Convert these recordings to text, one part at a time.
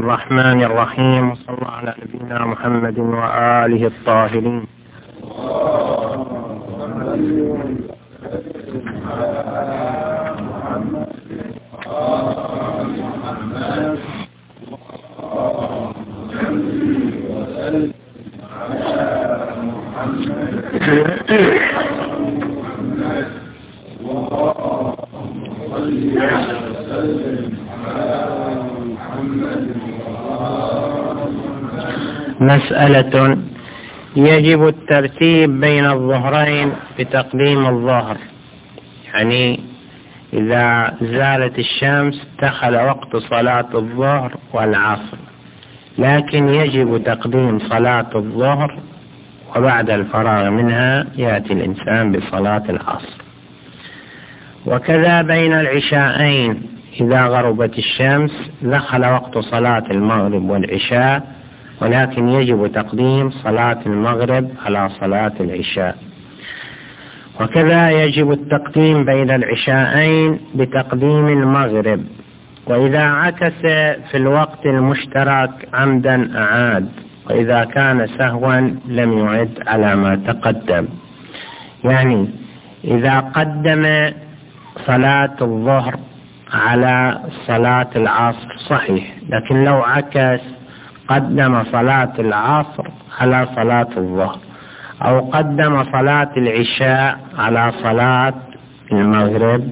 الرحمن الرحيم، صلى الله على نبينا محمد وآله الطاهرين. مسألة: يجب الترتيب بين الظهرين بتقديم الظهر، يعني إذا زالت الشمس دخل وقت صلاة الظهر والعصر، لكن يجب تقديم صلاة الظهر وبعد الفراغ منها يأتي الإنسان بصلاة العصر. وكذا بين العشاءين، إذا غربت الشمس دخل وقت صلاة المغرب والعشاء، ولكن يجب تقديم صلاة المغرب على صلاة العشاء. وكذا يجب التقديم بين العشاءين بتقديم المغرب، وإذا عكس في الوقت المشترك عمدا أعاد، وإذا كان سهوا لم يعد على ما تقدم. يعني إذا قدم صلاة الظهر على صلاة العصر صحيح، لكن لو عكس قدم صلاة العصر على صلاة الظهر، أو قدم صلاة العشاء على صلاة المغرب،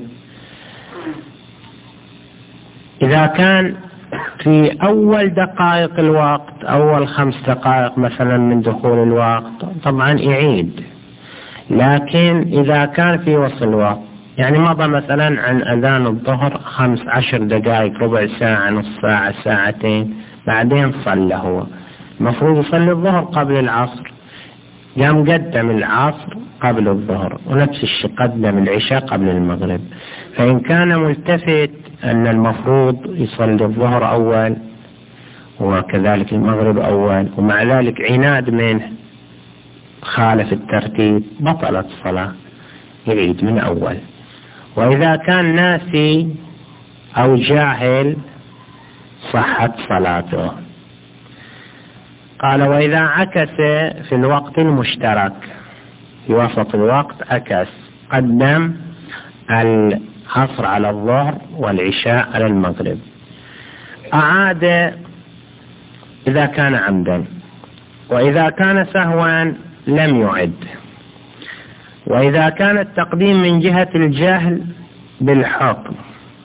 إذا كان في أول دقائق الوقت، أول 5 دقائق مثلا من دخول الوقت، طبعا يعيد. لكن إذا كان في وسط الوقت، يعني مضى مثلا عن أذان الظهر 15 دقائق، ربع ساعة، نص ساعة، ساعتين، بعدين صلى، هو المفروض يصلي الظهر قبل العصر، قام قدم العصر قبل الظهر، ونفس الشيء قدم العشاء قبل المغرب. فإن كان ملتفت أن المفروض يصلي الظهر أول وكذلك المغرب أول، ومع ذلك عناد منه خالف الترتيب، بطلت الصلاة، يعيد من أول. وإذا كان ناسي أو جاهل صحت صلاته. قال: وإذا عكس في الوقت المشترك، في وسط الوقت عكس، قدم العصر على الظهر والعشاء على المغرب، أعاد إذا كان عمدا، وإذا كان سهوا لم يعد. وإذا كان التقديم من جهة الجهل بالحكم،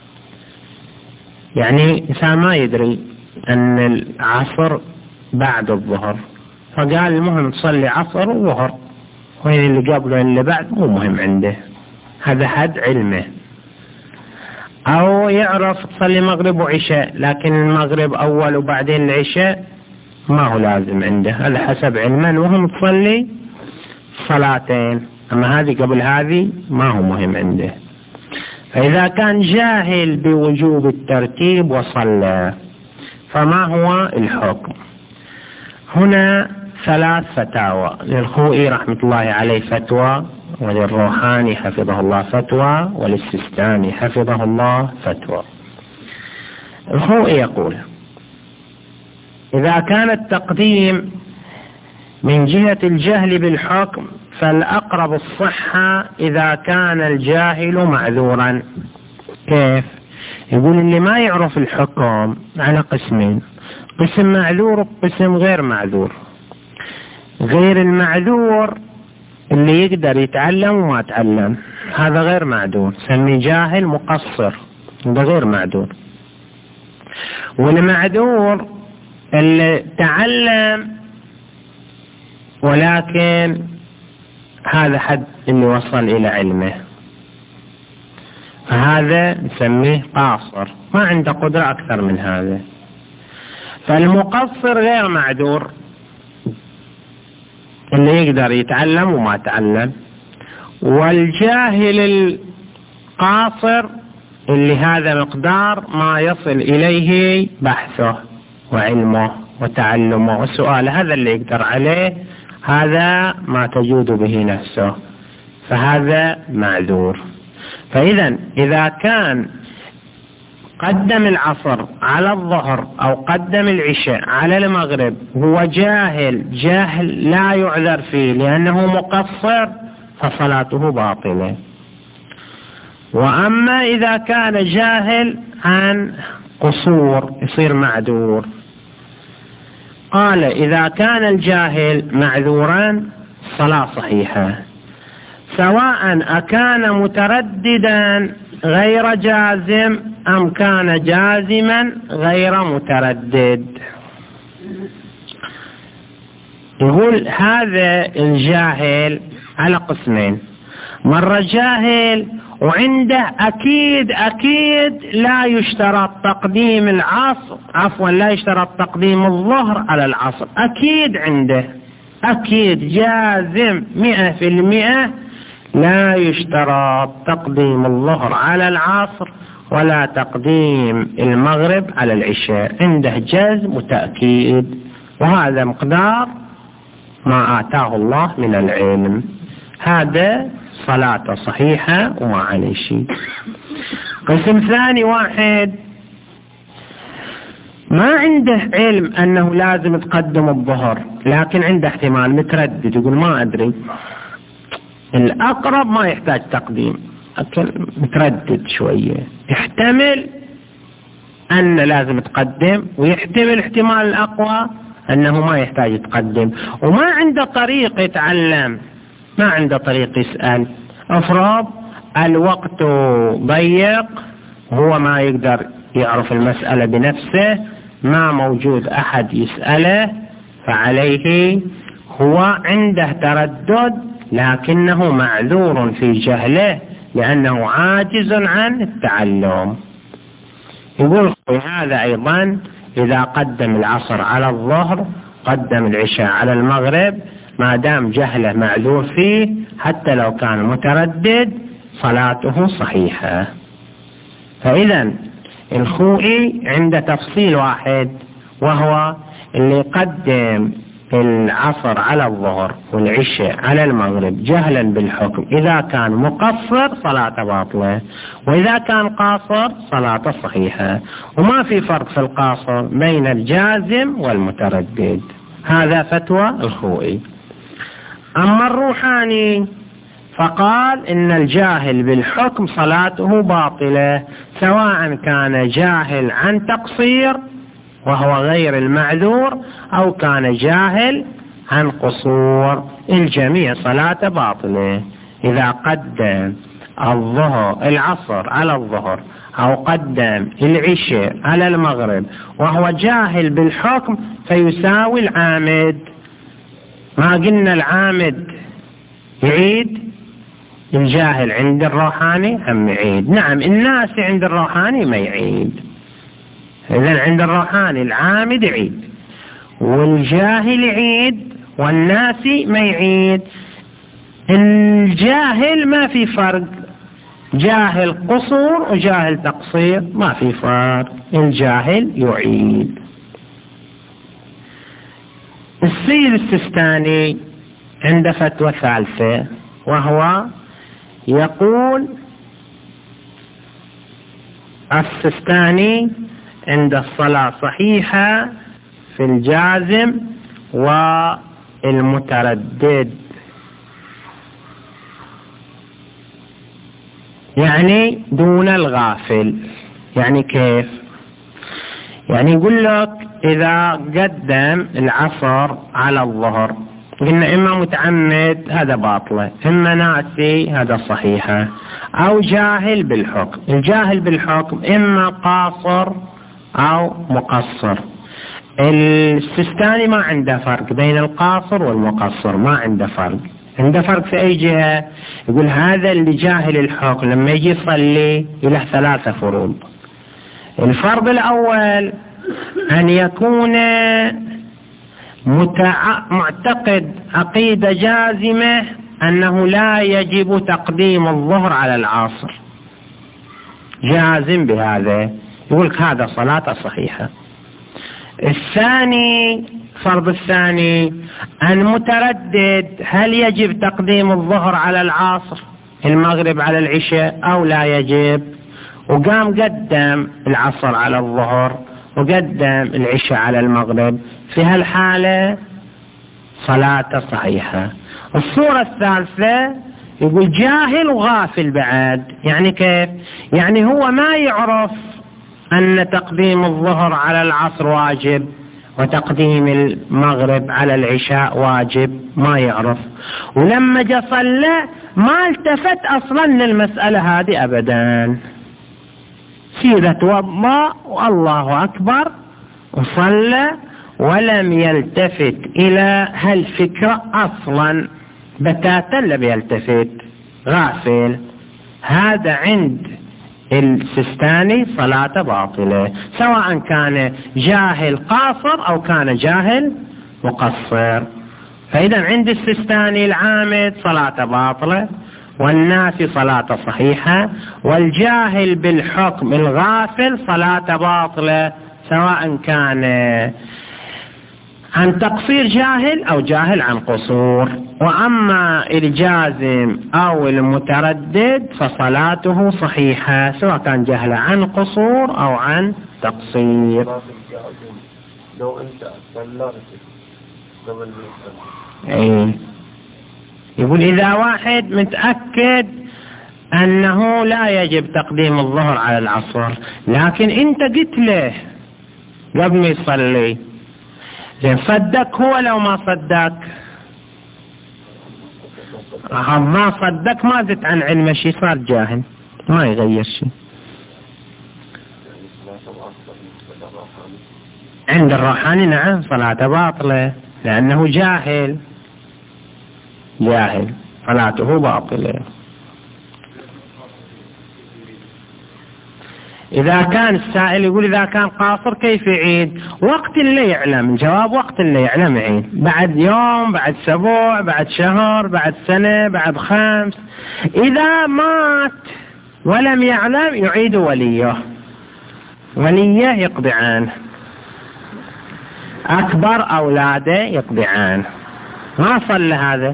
يعني إنسان ما يدري أن العصر بعد الظهر، فقال المهم تصلي عصر وظهر، وين اللي قبله اللي بعد مو مهم عنده، هذا حد علمه. أو يعرف تصلي مغرب وعشاء، لكن المغرب أول وبعدين العشاء ما هو لازم عنده، هذا حسب علمه، وهم تصلي صلاتين، أما هذه قبل هذه ما هو مهم عنده. فإذا كان جاهل بوجوب الترتيب وصلى، فما هو الحكم؟ هنا 3 فتاوى، للخوئي رحمة الله عليه فتوى، وللروحاني حفظه الله فتوى، وللسستاني حفظه الله فتوى. الخوئي يقول: إذا كان التقديم من جهة الجهل بالحكم، فالأقرب الصحة إذا كان الجاهل معذورا. كيف؟ يقول اللي ما يعرف الحكم على قسمين: قسم معذور وقسم غير معذور. غير المعذور اللي يقدر يتعلم وما تعلم، هذا غير معذور، سمي جاهل مقصر، هذا غير معذور. والمعذور اللي تعلم ولكن هذا حد اللي وصل إلى علمه، فهذا نسميه قاصر، ما عنده قدرة أكثر من هذا. فالمقصر غير معذور، اللي يقدر يتعلم وما تعلم. والجاهل القاصر اللي هذا مقدار ما يصل إليه بحثه وعلمه وتعلمه وسؤاله، هذا اللي يقدر عليه، هذا ما تجود به نفسه، فهذا معذور. فإذا إذا كان قدم العصر على الظهر أو قدم العشاء على المغرب هو جاهل لا يعذر فيه لأنه مقصر فصلاته باطلة. وأما إذا كان جاهل عن قصور يصير معذور. قال إذا كان الجاهل معذورا صلاة صحيحة، سواء أكان مترددا غير جازم أم كان جازما غير متردد. يقول هذا الجاهل على قسمين، مرة جاهل وعنده أكيد لا يشترط تقديم العصر، لا يشترط تقديم الظهر على العصر، أكيد عنده جازم 100% لا يشترط تقديم الظهر على العصر ولا تقديم المغرب على العشاء، عنده جزم وتأكيد، وهذا مقدار ما آتاه الله من العلم، هذا صلاة صحيحة وما عليه شيء. قسم ثاني، واحد ما عنده علم أنه لازم تقدم الظهر لكن عنده احتمال، متردد، يقول ما أدري، الأقرب ما يحتاج تقديم، متردد شوية، يحتمل أن لازم تقدم ويحتمل احتمال الأقوى أنه ما يحتاج يتقدم، وما عنده طريق يتعلم، ما عنده طريق يسأل. أفرض الوقت ضيق، هو ما يقدر يعرف المسألة بنفسه، ما موجود أحد يسأله، فعليه هو عنده تردد لكنه معذور في جهله لأنه عاجز عن التعلم. يقول هذا أيضا إذا قدم العصر على الظهر قدم العشاء على المغرب ما دام جهله معذور فيه، حتى لو كان متردد صلاته صحيحة. فإذا الخوئي عنده تفصيل واحد، وهو اللي يقدم العصر على الظهر والعشاء على المغرب جهلا بالحكم، إذا كان مقصر صلاة باطلة، وإذا كان قاصر صلاة صحيحة، وما في فرق في القاصر بين الجازم والمتردد. هذا فتوى الخوئي. أما الروحاني فقال إن الجاهل بالحكم صلاته باطلة، سواء كان جاهل عن تقصير وهو غير المعذور أو كان جاهل عن قصور، الجميع صلاة باطلة. إذا قدم العصر على الظهر أو قدم العشاء على المغرب وهو جاهل بالحكم فيساوي العامد. ما قلنا العامد يعيد، الجاهل عند الروحاني هم يعيد، نعم الناس عند الروحاني ما يعيد. إذن عند الروحاني العامد يعيد والجاهل يعيد والناس ما يعيد. الجاهل ما في فرق، جاهل قصور وجاهل تقصير ما في فرق، الجاهل يعيد. السيد السيستاني عنده فتوى ثالثة، وهو يقول السيستاني عند الصلاة صحيحة في الجازم والمتردد، يعني دون الغافل. يعني كيف؟ يعني يقول لك إذا قدم العصر على الظهر قلنا إما متعمد هذا باطلة، إما ناسي هذا صحيحة، أو جاهل بالحكم. الجاهل بالحكم إما قاصر أو مقصر. السيستاني ما عنده فرق بين القاصر والمقصر، ما عنده فرق. عنده فرق في أي جهة؟ يقول هذا اللي جاهل الحكم لما يجي يصلي له 3 فروض. الفرض الأول أن يكون معتقد عقيدة جازمة أنه لا يجب تقديم الظهر على العصر، جازم بهذا، يقول هذا صلاة صحيحة. الثاني، فرض الثاني أن متردد هل يجب تقديم الظهر على العصر، المغرب على العشاء أو لا يجب، وقام قدم العصر على الظهر وقدم العشاء على المغرب، في هالحالة صلاته صحيحة. الصورة الثالثة يقول جاهل وغافل بعد. يعني كيف؟ يعني هو ما يعرف أن تقديم الظهر على العصر واجب وتقديم المغرب على العشاء واجب، ما يعرف، ولما جاء صلى ما التفت أصلا للمسألة هذه أبدا، سيدة توضأ والله أكبر وصلى ولم يلتفت إلى هالفكرة أصلا بتاتا، لم يلتفت، غافل. هذا عند السيستاني صلاة باطلة، سواء كان جاهل قاصر أو كان جاهل مقصر. فإذا عند السيستاني العامد صلاة باطلة، والناس صلاة صحيحة، والجاهل بالحكم الغافل صلاة باطلة، سواء كان عن تقصير جاهل أو جاهل عن قصور. وأما الجازم أو المتردد فصلاته صحيحة، سواء كان جاهل عن قصور أو عن تقصير. لو أنت صليت قبل يقول إذا واحد متأكد أنه لا يجب تقديم الظهر على العصر، لكن أنت قلت له قبل ما يصلي، صدق هو لو ما صدق؟ ما صدق ما زدت عن علم شيء، صار جاهل ما يغير شيء. عند الروحاني نعم صلاته باطلة، لأنه جاهل صلاته باطلة. إذا كان السائل يقول إذا كان قاصر كيف يعيد؟ وقت اللي يعلم، الجواب وقت اللي يعلم يعيد، بعد يوم، بعد أسبوع، بعد شهر، بعد سنة، بعد 5. إذا مات ولم يعلم يعيد وليه يقضي عنه، أكبر أولاده يقضي عنه. ما صلى هذا.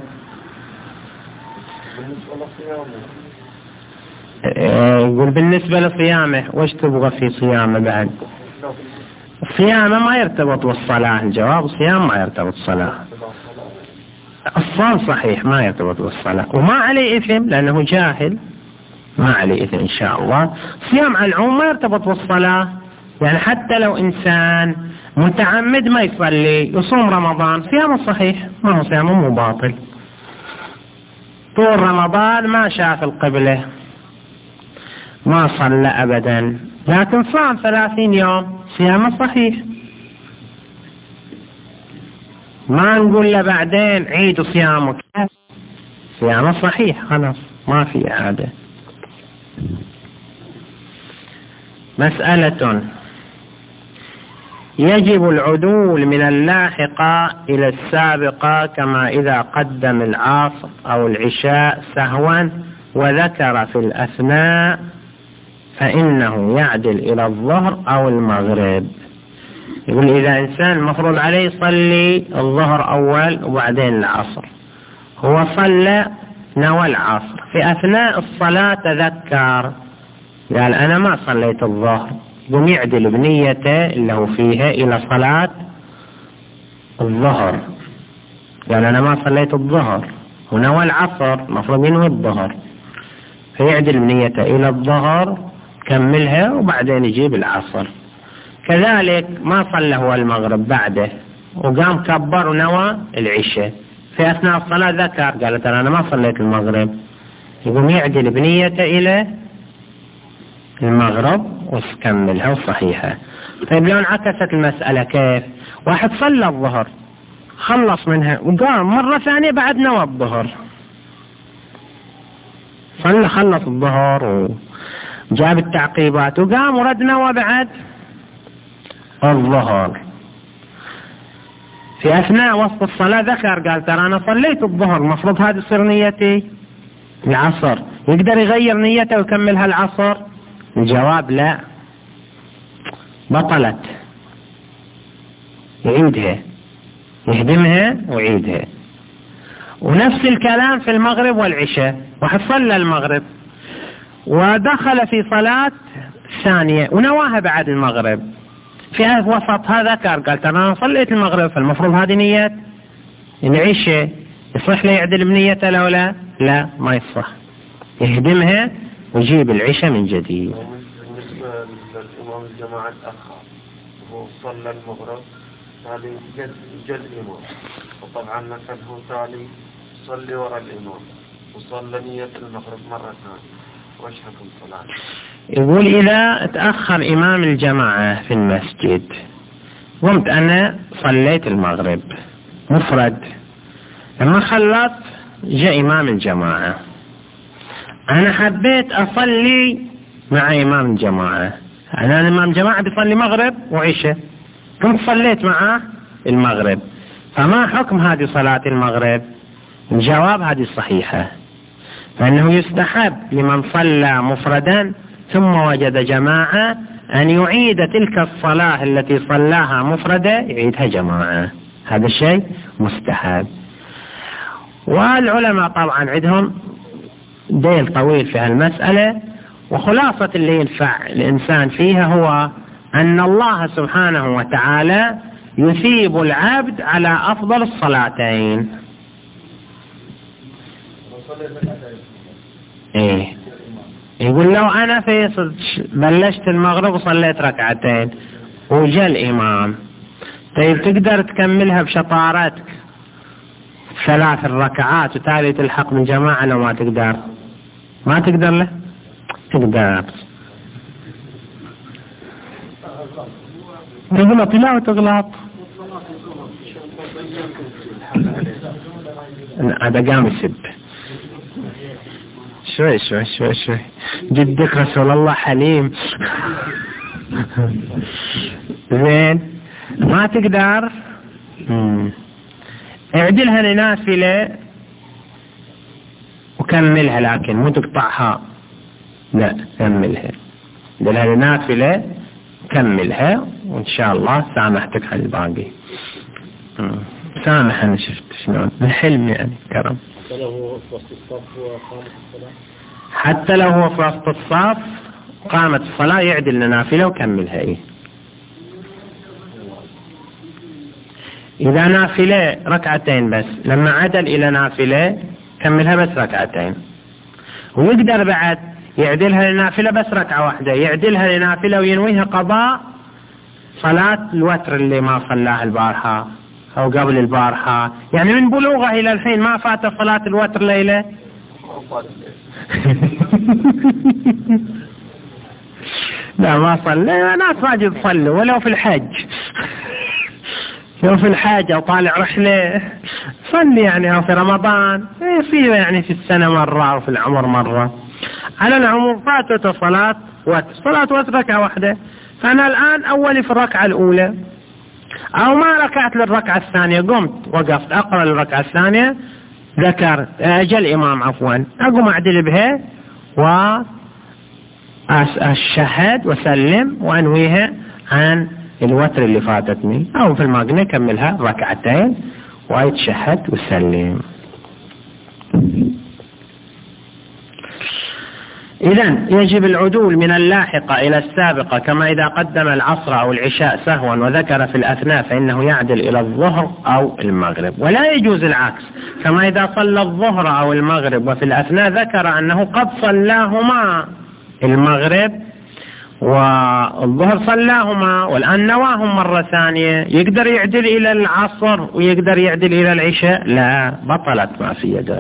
يقول بالنسبة لصيامه، وش تبغى في صيامه بعد؟ صيامه ما يرتبط بالصلاة. الجواب الصيام ما يرتبط بالصلاة، الصوم صحيح ما يرتبط بالصلاة، وما عليه إثم لأنه جاهل، ما عليه إثم إن شاء الله. صيام على العموم ما يرتبط بالصلاة، يعني حتى لو إنسان متعمد ما يصلي يصوم رمضان صيامه صحيح، ما هو صيامه مو باطل. طول رمضان ما شاف القبلة ما صلى أبدا، لكن صام 30 يوم صيامه صحيح. ما نقول له بعدين عيد صيامك، صيامه صحيح خلاص ما في إعادة. مسألة: يجب العدول من اللاحقة إلى السابقة كما إذا قدم العصر أو العشاء سهوا وذكر في الأثناء فإنه يعدل إلى الظهر أو المغرب. يقول إذا إنسان مفروض عليه يصلي الظهر أول وبعدين العصر، هو صلى نوى العصر، في أثناء الصلاة تذكر قال أنا ما صليت الظهر، قم يعدل بنيته اللي هو فيها إلى صلاة الظهر، قال أنا ما صليت الظهر ونوى العصر، مفروض ينوي الظهر، فيعدل بنيته إلى الظهر كملها وبعدين يجيب العصر. كذلك ما صلى هو المغرب بعده وقام كبر ونوى العشاء، في أثناء الصلاة ذكر قال ترى أنا ما صليت المغرب، يقوم يعدل بنيته إلى المغرب ويكملها صحيحة. طيب لو انعكست المسألة كيف؟ واحد صلى الظهر خلص منها وقام مرة ثانية بعد نوى الظهر، خلص الظهر وجاب التعقيبات وقام ورد نوى بعد الظهر، في أثناء وسط الصلاة ذكر قال ترى أنا صليت الظهر، المفروض هذه تصير نيتي العصر، يقدر يغير نيته ويكملها العصر؟ الجواب لا، بطلت، يعيدها، يهدمها ويعيدها. ونفس الكلام في المغرب والعشاء، واحد صلى المغرب ودخل في صلاة الثانية ونواها بعد المغرب، في وسطها ذكر قال ترى أنا صليت المغرب، فالمفروض هذه نية العشاء، يصح له يعدل بنيته لو لا؟ لا ما يصح، يهدمها ويجيب العشاء من جديد. بالنسبة للإمام الجماعة الآخر هو صلى المغرب تالي جد الإمام، وطبعا مثلا هو تالي صلي وراء الإمام وصلى نية المغرب مرة ثانية، وش حكم صلاة؟ يقول إذا تأخر إمام الجماعة في المسجد، قمت أنا صليت المغرب مفرد، لما خلص جاء إمام الجماعة، أنا حبيت أصلي مع إمام الجماعة، أنا إمام الجماعة بيصلي مغرب وعشاء، كنت صليت معه المغرب، فما حكم هذه صلاة المغرب؟ الجواب هذه صحيحة، فإنه يستحب لمن صلى مفردا ثم وجد جماعة أن يعيد تلك الصلاة التي صلاها مفردة يعيدها جماعة، هذا الشيء مستحب. والعلماء طبعا عندهم ديل طويل في هالمسألة، وخلاصة اللي ينفع الإنسان فيها هو أن الله سبحانه وتعالى يثيب العبد على أفضل الصلاتين. إيه يقول لو أنا في بلشت المغرب وصليت ركعتين وجاء الإمام، طيب تقدر تكملها بشطارتك 3 ركعات وتالي تلحق من جماعة لو ما تقدر؟ ما تقدر له؟ تقدر تغلط، لا وتغلط هذا قام يسب شوي شوي شوي شوي، جدك رسول الله حليم. زين ما تقدر اعدلها لنافلة وكملها، لكن مو تقطعها، لا كملها، اعدلها لنافلة كملها، وإن شاء الله سامحتك على الباقي. سامح، أنا شفت شلون الحلم يعني كرم. حتى لو هو في وسط الصف وقامت الصلاة، حتى لو هو في وسط الصف قامت الصلاة يعدل لنافلة وكملها. إيه إذا نافلة ركعتين بس، لما عدل إلى نافلة كملها بس ركعتين، ويقدر بعد يعدلها لنافلة بس ركعة واحدة، يعدلها لنافلة وينويها قضاء صلاة الوتر اللي ما صلاها البارحة أو قبل البارحة، يعني من بلوغه إلى الحين ما فات صلاة الوتر ليلة. لا ما صلى، ناس واجد صلوا ولو في الحج، لو في الحاجة أو طالع رحلة صلي يعني، أو في رمضان يصير يعني في السنة مرة أو في العمر مرة. على العموم فاتت صلاة وتر ركعة واحدة، فأنا الآن أولي في الركعة الأولى أو ما ركعت للركعة الثانية، قمت وقفت أقرأ للركعة الثانية، ذكرت أجل الإمام عفوا، أقوم أعدل بها وأشهد وسلم وأنويها عن الوتر اللي فاتتني، أو في الماقنة كملها ركعتين ويتشهد وسلم. إذن يجب العدول من اللاحقة إلى السابقة، كما إذا قدم العصر أو العشاء سهوا وذكر في الأثناء فإنه يعدل إلى الظهر أو المغرب، ولا يجوز العكس، كما إذا صلى الظهر أو المغرب وفي الأثناء ذكر أنه قد صلاهما المغرب والظهر صلاهما والآن نواهم مرة ثانية، يقدر يعدل إلى العصر ويقدر يعدل إلى العشاء؟ لا، بطلت ما في يده.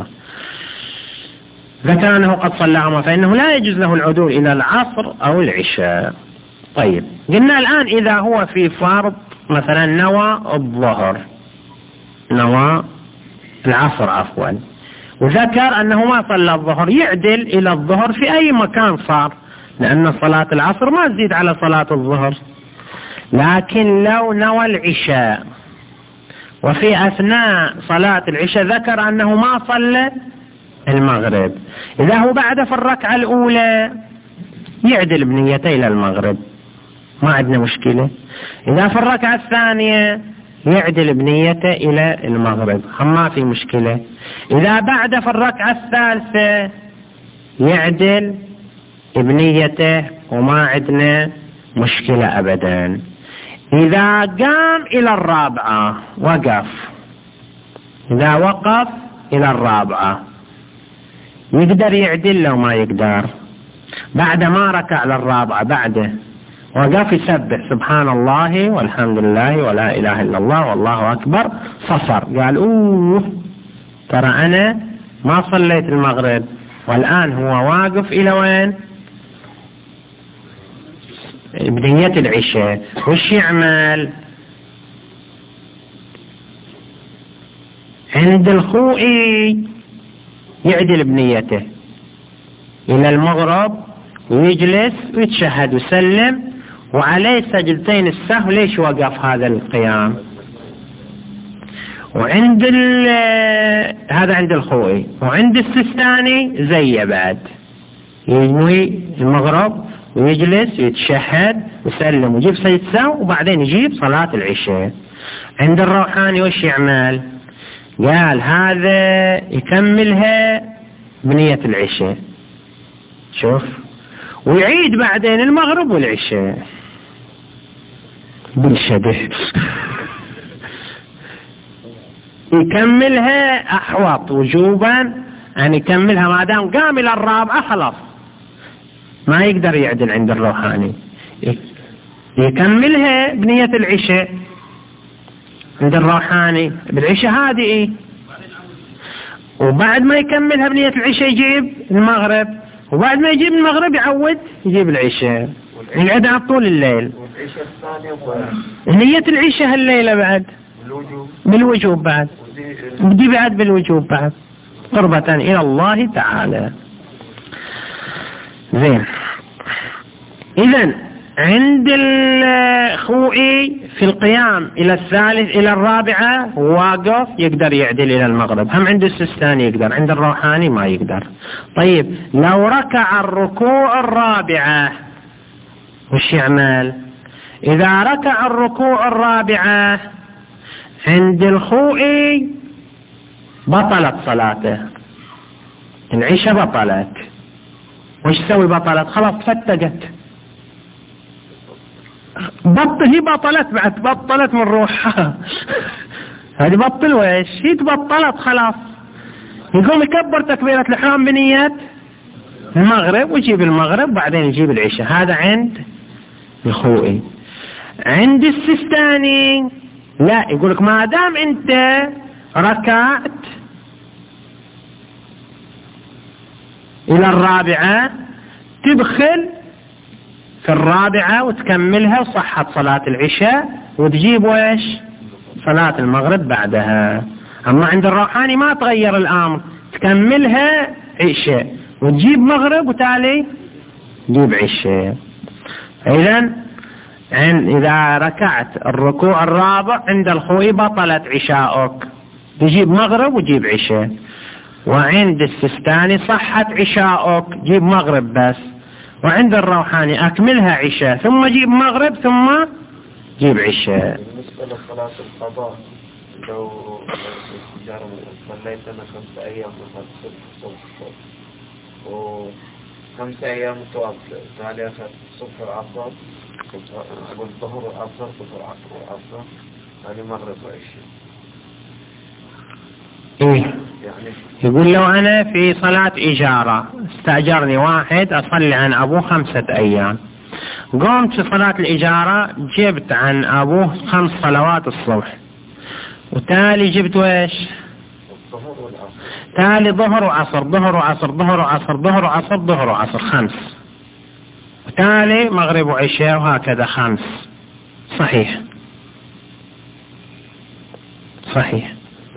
ذكر أنه قد صلاهما فإنه لا يجوز له العدول إلى العصر أو العشاء. طيب قلنا الآن إذا هو في فرض مثلا نوى الظهر، نوى العصر عفوا، وذكر أنه ما صلى الظهر، يعدل إلى الظهر في أي مكان صار، لأن صلاة العصر ما تزيد على صلاة الظهر. لكن لو نوى العشاء وفي أثناء صلاة العشاء ذكر أنه ما صلى المغرب، إذا هو بعد في الركعة الأولى يعدل بنيته إلى المغرب، ما عندنا مشكلة. إذا في الركعة الثانية يعدل بنيته إلى المغرب، ما في مشكلة. إذا بعد في الركعة الثالثة يعدل بنيته وما عندنا مشكلة أبدا. إذا قام إلى الرابعة وقف، إذا وقف إلى الرابعة يقدر يعدل لو ما يقدر؟ بعد ما ركع للرابعة بعده وقف يسبح سبحان الله والحمد لله ولا إله إلا الله والله أكبر، صفر قال ترى أنا ما صليت المغرب، والآن هو واقف إلى وين؟ بنية العشاء. وش يعمل؟ عند الخوئي يعدل بنيته إلى المغرب ويجلس ويتشهد ويسلم وعليه سجدتين السهو. ليش وقف هذا القيام؟ وعند هذا عند الخوئي. وعند السيستاني زي بعد ينوي المغرب ويجلس ويتشهد ويسلم ويجيب سجدة سهو وبعدين يجيب صلاة العشاء. عند الروحاني وش يعمل؟ قال هذا يكملها بنية العشاء، شوف، ويعيد بعدين المغرب والعشاء بالشبه يكملها أحوط وجوبا أن يكملها ما دام قام إلى الرابعة خلاص ما يقدر يعدل. عند الروحاني يكملها بنية العشاء، عند الروحاني بالعشاء هذه وبعد ما يكملها بنية العشاء يجيب المغرب، وبعد ما يجيب المغرب يعود يجيب العشاء، يعدها طول الليل. نية العشاء هالليلة بعد بالوجوب بعد، بدي بعد بالوجوب بعد قربة إلى الله تعالى. زين، إذن عند الخوئي في القيام إلى الثالث إلى الرابعة واقف يقدر يعدل إلى المغرب. هم عند السيستاني يقدر، عند الروحاني ما يقدر. طيب لو ركع الركوع الرابعة وش يعمل؟ إذا ركع الركوع الرابعة عند الخوئي بطلت صلاته، العشاء بطلت. وش سوي بطلت؟ خلاص فتقت، هي بطلت بعد، بطلت من روحها هذه بطل وإيش هي تبطلت خلاص. يقوم يكبر تكبيرة الإحرام بنية المغرب ويجيب المغرب بعدين يجيب العشاء. هذا عند الخوئي. عند السيستاني لا، يقولك ما دام انت ركعت إلى الرابعة تدخل في الرابعة وتكملها وصحت صلاة العشاء وتجيب ويش صلاة المغرب بعدها. أما عند الروحاني ما تغير الأمر، تكملها عشاء وتجيب مغرب وتالي تجيب عشاء. إذا ركعت الركوع الرابع عند الخوي بطلت عشاءك، تجيب مغرب وتجيب عشاء. وعند السيستاني صحت عشاءك جيب مغرب بس. وعند الروحاني أكملها عشاء ثم جيب مغرب ثم جيب عشاء. بالنسبة لصلاة القضاء لو صليت أنا 5 أيام مثلا صبح و5 أيام متواصلة، تالي أخذ صبح وعصر، أقول ظهر وعصر ظهر وعصر وعصر، تالي مغرب وعشاء. إيه؟ يقول لو أنا في صلاة إجارة استأجرني واحد أصلي عن أبوه 5 أيام، قمت في صلاة الإجارة جبت عن أبوه 5 صلوات الصبح، وتالي جبت ويش تالي ظهر وعصر ظهر وعصر ظهر وعصر ظهر وعصر ظهر وعصر 5، وتالي مغرب وعشاء وهكذا 5. صحيح صحيح،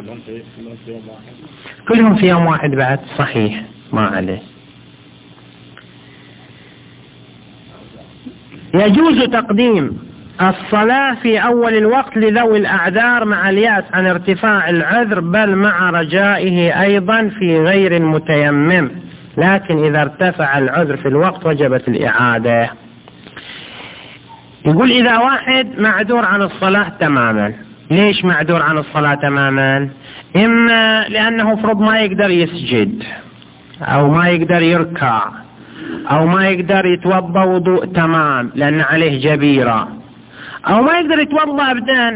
كلهم في يوم واحد بعد، صحيح ما عليه. يجوز تقديم الصلاة في أول الوقت لذوي الأعذار مع اليأس عن ارتفاع العذر، بل مع رجائه أيضا في غير المتيمم، لكن إذا ارتفع العذر في الوقت وجبت الإعادة. يقول إذا واحد معذور عن الصلاة تماما. ليش معذور عن الصلاة تماما؟ إما لأنه فرض ما يقدر يسجد أو ما يقدر يركع أو ما يقدر يتوضأ وضوء تمام لأن عليه جبيرة، أو ما يقدر يتوضأ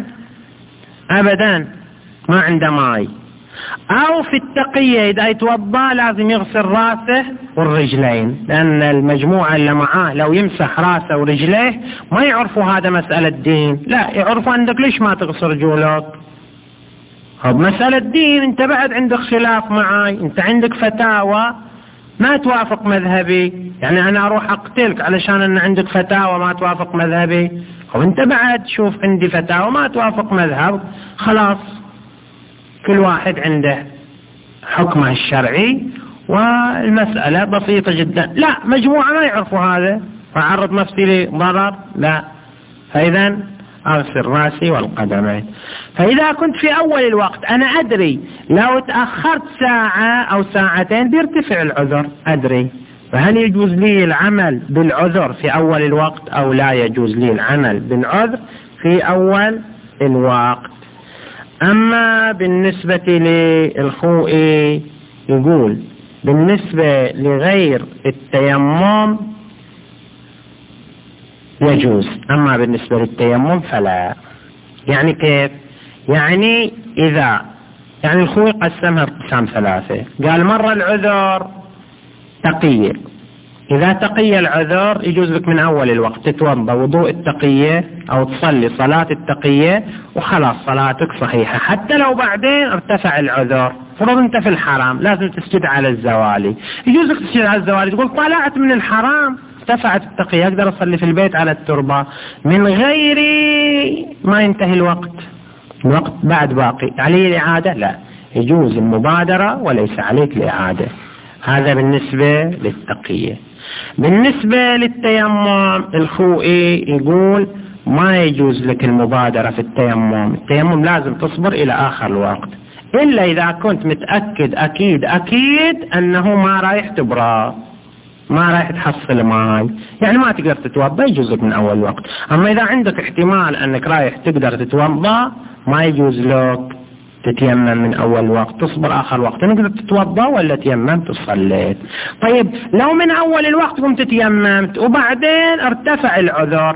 أبدا ما عنده ماء، أو في التقية إذا يتوضأ لازم يغسل راسه والرجلين، لأن المجموعة اللي معاه لو يمسح راسه ورجليه ما يعرفوا هذا مسألة دين، لا يعرفوا عندك ليش ما تغسل رجولك، هذا مسألة دين، انت بعد عندك خلاف معاي، انت عندك فتاوى ما توافق مذهبي، يعني أنا أروح أقتلك علشان أن عندك فتاوى ما توافق مذهبي، وانت بعد شوف عندي فتاوى ما توافق مذهب، خلاص كل واحد عنده حكمه الشرعي والمسألة بسيطة جدا. لا مجموعة ما يعرفوا هذا، فعرض نفسي لضرر، لا، فإذا أغسل راسي والقدمين. فإذا كنت في أول الوقت أنا أدري لو تأخرت ساعة أو ساعتين بيرتفع العذر، أدري، فهل يجوز لي العمل بالعذر في أول الوقت أو لا يجوز لي العمل بالعذر في أول الوقت؟ أما بالنسبة للخوئي يقول بالنسبة لغير التيمم يجوز، أما بالنسبة للتيمم فلا. يعني كيف؟ يعني إذا الخوئي قسمها قسم ثلاثة، قال مرة العذر تقية، إذا تقي العذر يجوز لك من أول الوقت تتوضأ وضوء التقية أو تصلي صلاة التقية وخلاص صلاتك صحيحة، حتى لو بعدين ارتفع العذر، فرض أنت في الحرام لازم تسجد على الزوالي، يجوز لك تسجد على الزوالي، تقول طلعت من الحرام ارتفعت التقية أقدر أصلي في البيت على التربة من غير ما ينتهي الوقت بعد باقي، عليه الإعادة؟ لا، يجوز المبادرة وليس عليك الإعادة. هذا بالنسبة للتقية. بالنسبة للتيمم الخوئي يقول ما يجوز لك المبادرة في التيمم لازم تصبر إلى آخر الوقت، إلا إذا كنت متأكد أكيد أنه ما رايح تبرى، ما رايح تحصل ماي، يعني ما تقدر تتوضأ يجوز لك من أول وقت. أما إذا عندك احتمال أنك رايح تقدر تتوضأ ما يجوز لك تتيمم من أول وقت، تصبر آخر وقت، تقدر تتوضأ ولا تيممت وصليت. طيب لو من أول الوقت قمت تيممت وبعدين ارتفع العذر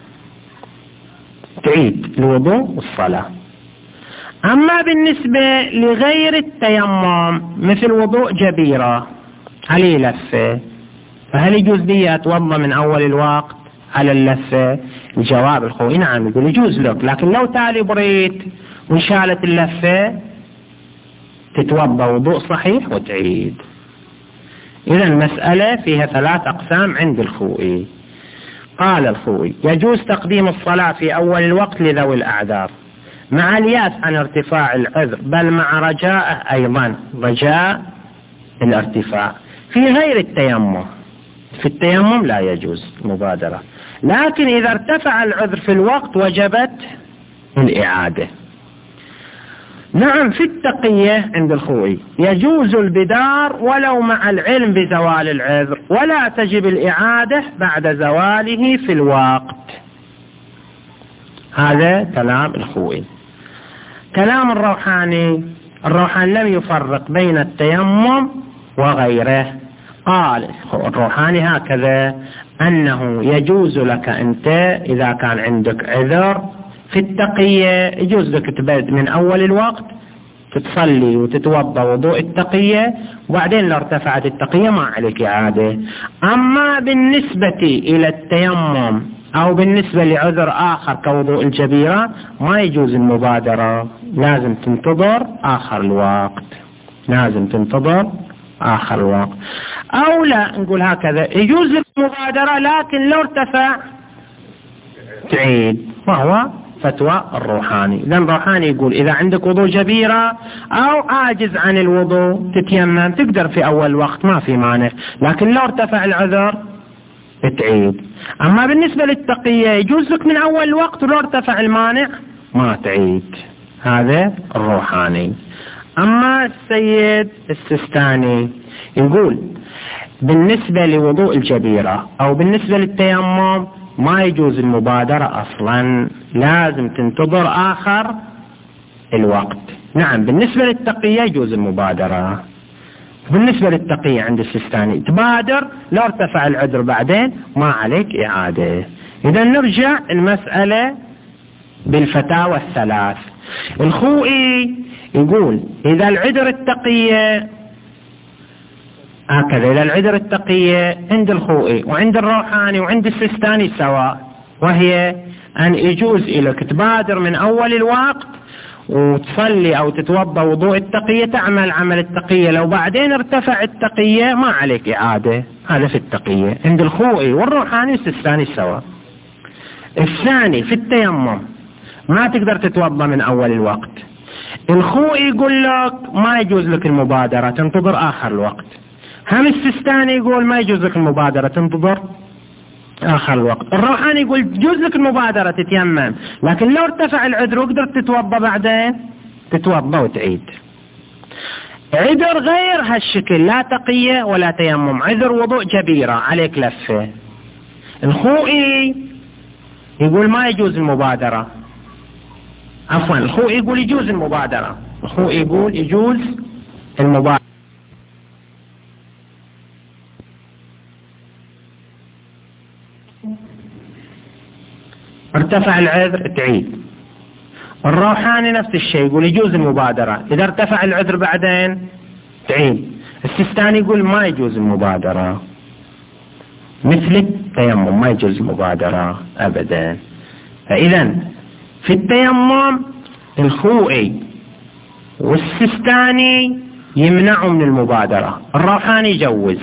تعيد الوضوء والصلاة. أما بالنسبة لغير التيمم مثل وضوء جبيرة عليه لفة، فهل يجوز لي أتوضأ من أول الوقت على اللفة؟ الجواب الخوئي نعم، يقول يجوز لك، لكن لو تالي بريت وانشالت اللفة تتوضأ وضوء صحيح وتعيد. إذا المسألة فيها 3 أقسام عند الخوئي. قال الخوئي يجوز تقديم الصلاة في أول الوقت لذوي الأعذار مع الياس عن ارتفاع العذر، بل مع رجاء أيضا، رجاء الارتفاع. في غير التيمم، في التيمم لا يجوز مبادرة، لكن إذا ارتفع العذر في الوقت وجبت الإعادة. نعم في التقية عند الخوئي يجوز البدار ولو مع العلم بزوال العذر، ولا تجب الإعادة بعد زواله في الوقت. هذا كلام الخوئي. كلام الروحاني لم يفرق بين التيمم وغيره، قال الروحاني هكذا أنه يجوز لك أنت إذا كان عندك عذر في التقية يجوز لك تبدأ من أول الوقت تتصلي وتتوضأ وضوء التقية، وبعدين لو ارتفعت التقية ما عليك إعادة. أما بالنسبة إلى التيمم أو بالنسبة لعذر آخر كوضوء الجبيرة ما يجوز المبادرة، لازم تنتظر آخر الوقت، لازم تنتظر آخر الوقت. أو لا نقول هكذا يجوز المبادرة لكن لو ارتفع تعيد، وهو فتوى الروحاني. لأن الروحاني يقول إذا عندك وضوء جبيرة أو عاجز عن الوضوء تتيمم، تقدر في أول وقت ما في مانع، لكن لو ارتفع العذر تعيد. أما بالنسبة للتقية يجوز لك من أول وقت ولو ارتفع المانع ما تعيد. هذا الروحاني. أما السيد السستاني يقول بالنسبة لوضوء الجبيرة أو بالنسبة للتيمم ما يجوز المبادرة أصلا، لازم تنتظر آخر الوقت. نعم بالنسبة للتقية يجوز المبادرة، بالنسبة للتقية عند السيستاني تبادر، لو ارتفع العذر بعدين ما عليك إعادة. إذا نرجع المسألة بالفتاوى الثلاث. الخوئي يقول إذا العذر التقية هكذا، إذا العذر التقية عند الخوئي وعند الروحاني وعند السيستاني سواء، وهي أن يجوز لك تبادر من أول الوقت وتصلي أو تتوضأ وضوء التقية، تعمل عمل التقية، لو بعدين ارتفع التقية ما عليك إعادة. هذا في التقية عند الخوئي والروحاني والسيستاني سواء. الثاني في التيمم ما تقدر تتوضأ من أول الوقت. الخوئي يقول لك ما يجوز لك المبادرة، تنتظر آخر الوقت. هم السيستاني يقول ما يجوز لك المبادرة، تنتظر آخر الوقت. الروحاني يقول يجوز لك المبادرة تتيمم، لكن لو ارتفع العذر وقدرت تتوضأ بعدين تتوضأ وتعيد. عذر غير هالشكل، لا تقية ولا تيمم، عذر وضوء جبيرة عليك لفة. الخوئي يقول ما يجوز المبادرة، عفوا الخوئي يقول يجوز المبادرة، الخوئي يقول يجوز المبادرة. ارتفع العذر تعيد. الروحاني نفس الشيء يقول يجوز المبادرة، إذا ارتفع العذر بعدين تعيد. السيستاني يقول ما يجوز المبادرة، مثل التيمم ما يجوز المبادرة أبدا. فإذا في التيمم الخوئي والسيستاني يمنعوا من المبادرة، الروحاني يجوز.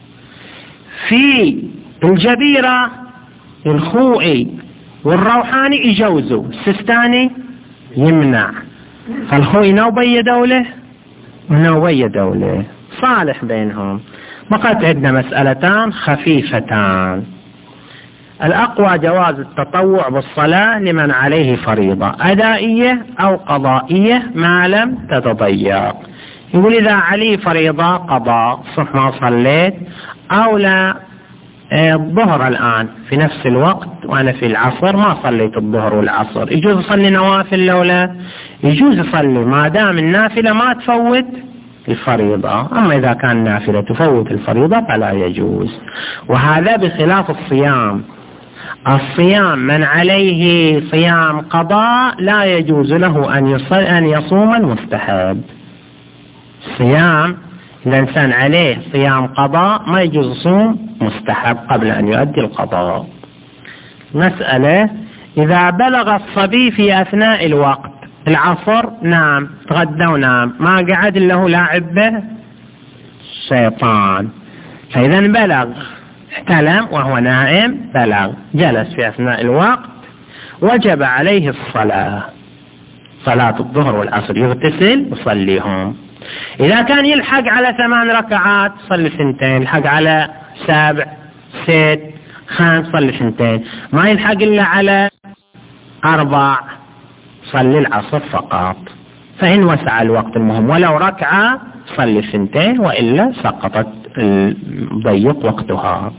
في الجبيرة الخوئي والروحاني يجوزوا، السيستاني يمنع. فالخوئي نوبية دولة ونوبية دولة، صالح بينهم. بقت عندنا مسألتان خفيفتان. الأقوى جواز التطوع بالصلاة لمن عليه فريضة أدائية أو قضائية ما لم تتضيق. يقول إذا عليه فريضة قضاء، صح ما صليت، أو لا الظهر الآن في نفس الوقت وأنا في العصر ما صليت الظهر والعصر، يجوز أصلي نوافل لولا؟ يجوز أصلي ما دام النافلة ما تفوت الفريضة. أما إذا كان نافلة تفوت الفريضة فلا يجوز. وهذا بخلاف الصيام. الصيام من عليه صيام قضاء لا يجوز له أن يصوم المستحب. الصيام إذا الإنسان عليه صيام قضاء ما يجوز يصوم مستحب قبل أن يؤدي القضاء. مسألة إذا بلغ الصبي في أثناء الوقت، العصر نام، تغدى ونام، ما قعد له لاعب به شيطان، فإذا بلغ احتلم وهو نائم، بلغ جلس في أثناء الوقت، وجب عليه الصلاة، صلاة الظهر والعصر، يغتسل ويصليهم. إذا كان يلحق على 8 ركعات صلي 2، يلحق على 7 6 5 صلي 2، ما يلحق إلا على 4 صلي العصر فقط. فإن وسع الوقت المهم ولو ركعة صلي 2، وإلا سقطت ضيق وقتها.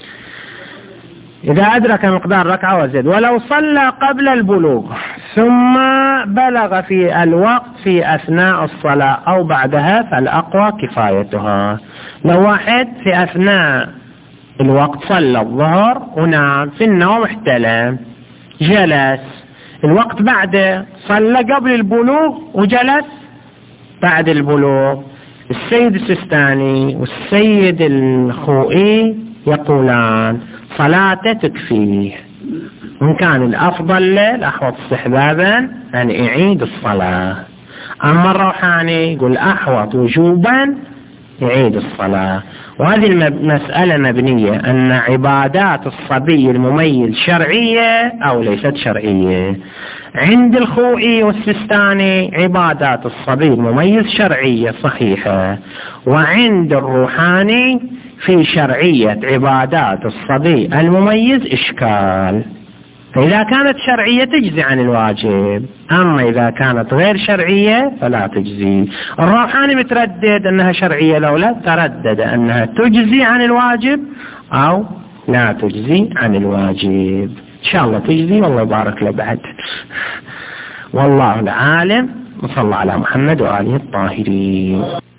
إذا أدرك مقدار ركعة وزد. ولو صلى قبل البلوغ ثم بلغ في الوقت في أثناء الصلاة أو بعدها فالأقوى كفايتها. لو واحد في أثناء الوقت صلى الظهر ونام، في النوم احتلم، جلس الوقت بعده، صلى قبل البلوغ وجلس بعد البلوغ، السيد السيستاني والسيد الخوئي يقولان صلاته تكفيه، وإن كان الأفضل له الأحوط استحبابا أن يعيد الصلاة. أما الروحاني يقول أحوط وجوبا يعيد الصلاة. وهذه المسألة مبنية أن عبادات الصبي المميز شرعية أو ليست شرعية. عند الخوئي والسيستاني عبادات الصبي المميز شرعية صحيحة، وعند الروحاني في شرعية عبادات الصبي المميز إشكال. فإذا كانت شرعية تجزي عن الواجب، أما إذا كانت غير شرعية فلا تجزي. الروحاني متردد أنها شرعية لو لا، تردد أنها تجزي عن الواجب أو لا تجزي عن الواجب. إن شاء الله تجزي، والله يبارك له بعد. والله العالم، وصلى على محمد وآله الطاهرين.